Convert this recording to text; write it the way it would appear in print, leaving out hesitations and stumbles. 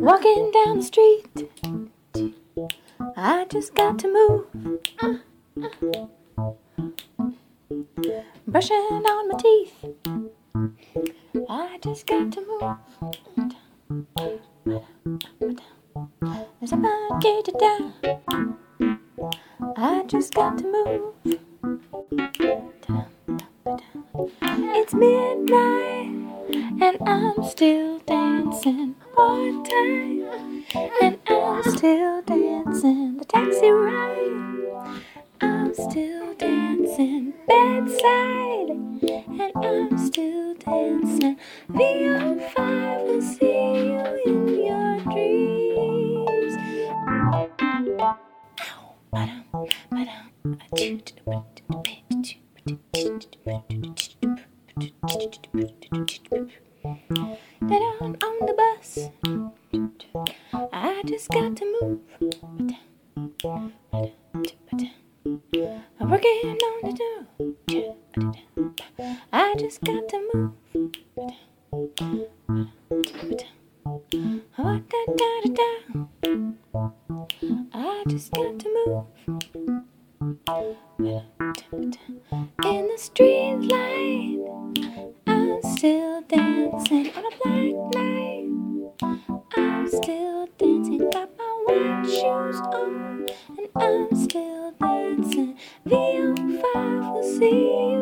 Walking down the street, I just got to move. Brushing on my teeth, I just got to move. There's a monkey down, I just got to move. It's midnight and I'm still dancing part-time, and I'm still dancing the taxi ride. I'm still dancing bedside, and I'm still dancing VO5 will see you in your dreams. Down on the bus, I just got to move. I'm working on the door, I just got to move. I just got to move. In the street light, I'm still dancing on a black night. I'm still dancing, got my white shoes on, and I'm still dancing. VO5 will see you